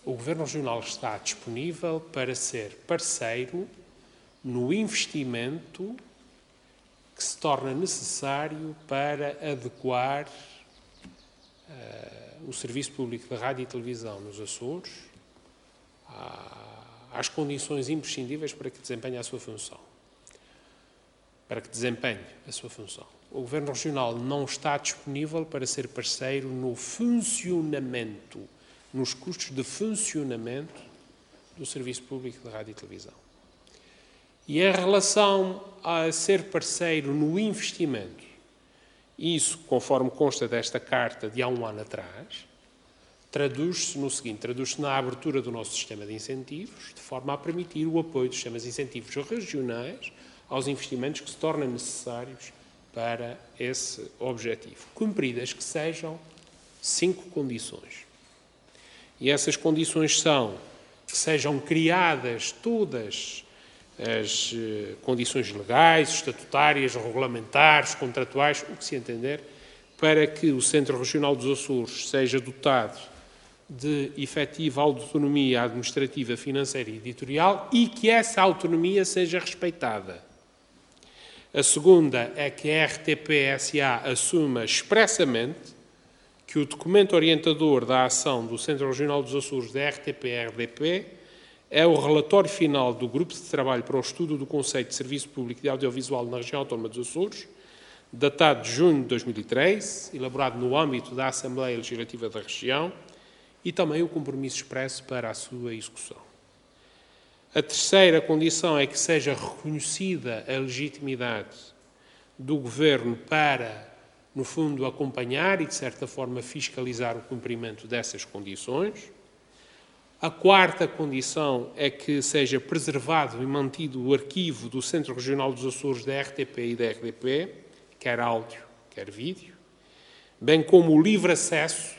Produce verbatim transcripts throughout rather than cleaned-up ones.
o Governo Regional está disponível para ser parceiro no investimento que se torna necessário para adequar uh, o Serviço Público de Rádio e Televisão nos Açores à, às condições imprescindíveis para que desempenhe a sua função. Para que desempenhe a sua função. O Governo Regional não está disponível para ser parceiro no funcionamento, nos custos de funcionamento do Serviço Público de Rádio e Televisão. E em relação a ser parceiro no investimento, isso, conforme consta desta carta de há um ano atrás, traduz-se no seguinte, traduz-se na abertura do nosso sistema de incentivos, de forma a permitir o apoio dos sistemas de incentivos regionais aos investimentos que se tornam necessários para esse objetivo, cumpridas que sejam cinco condições. E essas condições são que sejam criadas todas as eh, condições legais, estatutárias, regulamentares, contratuais, o que se entender, para que o Centro Regional dos Açores seja dotado de efetiva autonomia administrativa, financeira e editorial e que essa autonomia seja respeitada. A segunda é que a R T P S A assuma expressamente que o documento orientador da ação do Centro Regional dos Açores da R T P R D P é o relatório final do Grupo de Trabalho para o Estudo do Conceito de Serviço Público de Audiovisual na Região Autónoma dos Açores, datado de junho de dois mil e treze, elaborado no âmbito da Assembleia Legislativa da Região, e também o compromisso expresso para a sua execução. A terceira condição é que seja reconhecida a legitimidade do Governo para, no fundo, acompanhar e, de certa forma, fiscalizar o cumprimento dessas condições. A quarta condição é que seja preservado e mantido o arquivo do Centro Regional dos Açores da R T P e da R D P, quer áudio, quer vídeo, bem como o livre acesso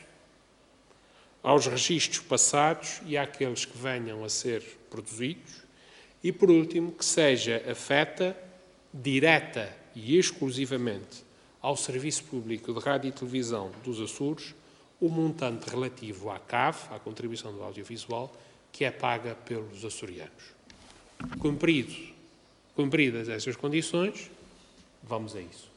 aos registros passados e àqueles que venham a ser produzidos. E, por último, que seja afeta direta e exclusivamente ao Serviço Público de Rádio e Televisão dos Açores o montante relativo à C A V, à contribuição do audiovisual, que é paga pelos açorianos. Cumprido, cumpridas essas condições, vamos a isso.